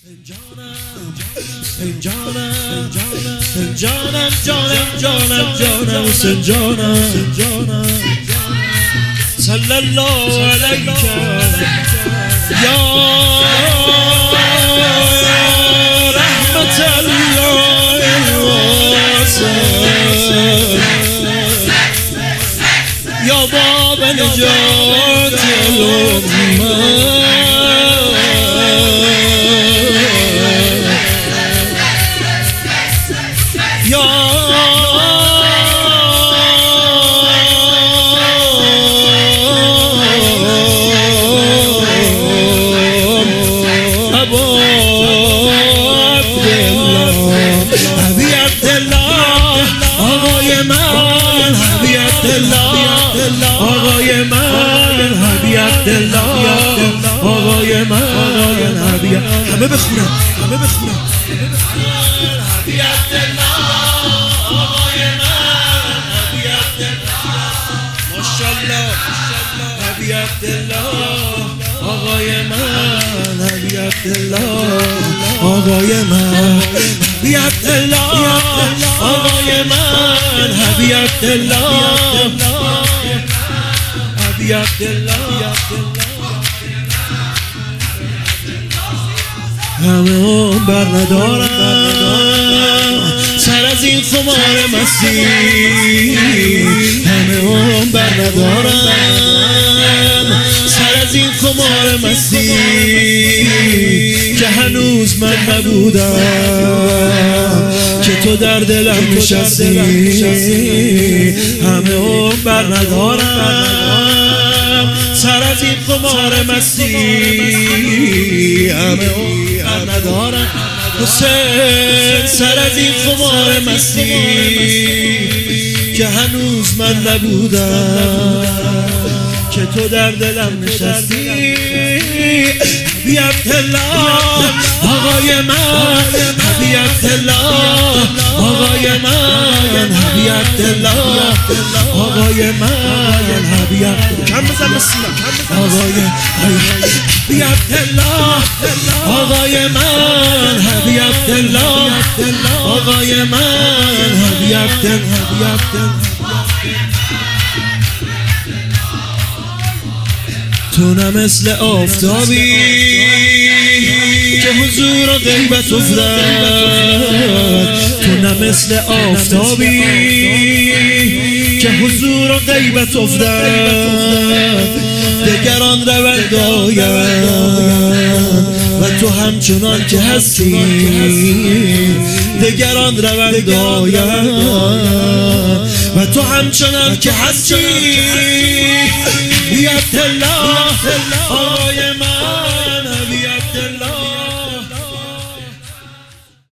جانم صلی الله علیک یا رحمت الله الواسع یا باب نجات الامه آقای من حبیب عبدالله آقای من حبیب همه بخونم حبیب عبدالله آقای من حبیب عبدالله ماشاءالله حبیب عبدالله آقای من حبیب عبدالله آقای من حبیب عبدالله آقای من حبیب عبدالله حبیب عبدالله همه هم بر ندارم سر از این خمار مستی همه هم بر ندارم سر از این خمار مستی که هنوز من نبودم که تو در دلم نشستی همه هم بر ندارم سر از این خمار مستی همه هم بر ندارم حسین سر از این خمار مستی که هنوز من نبودم که تو در دلم نشستی حبیب عبدالله آقای من حبیب عبدالله آقای من حبیب عبدالله آقای من حبیب کم بزن بسیار آقای حبیب عبدالله آقای من حبیب عبدالله آقای من حبیب عبدالله تو نه مثل آفتابی که حضور و غیبت افتاد تو نه مثل آفتابی که حضور و غیبت افتاد دگران روند آیند و تو همچنان که هستی دگران روند آیند و تو همچنان که هستی حبیب عبدالله